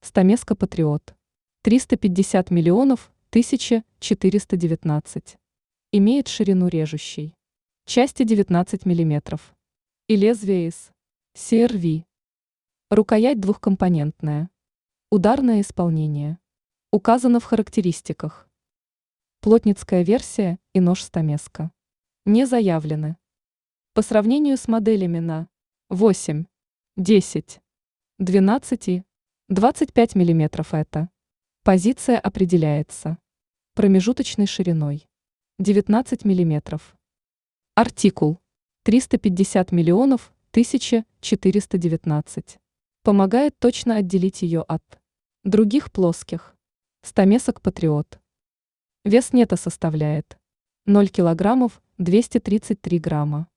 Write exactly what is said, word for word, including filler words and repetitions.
Стамеска Патриот. триста пятьдесят миллионов тысяча четыреста девятнадцать. Имеет ширину режущей части девятнадцать миллиметров и лезвие из си эр ви. Рукоять двухкомпонентная. Ударное исполнение. Указано в характеристиках. Плотницкая версия и нож стамеска не заявлены. По сравнению с моделями на восемь, десять, двенадцать и двадцать пять миллиметров это позиция определяется промежуточной шириной девятнадцать миллиметров. Артикул триста пятьдесят миллионов тысяча четыреста девятнадцать. Помогает точно отделить ее от других плоских стамесок Патриот. Вес нета составляет ноль килограммов двести тридцать три грамма.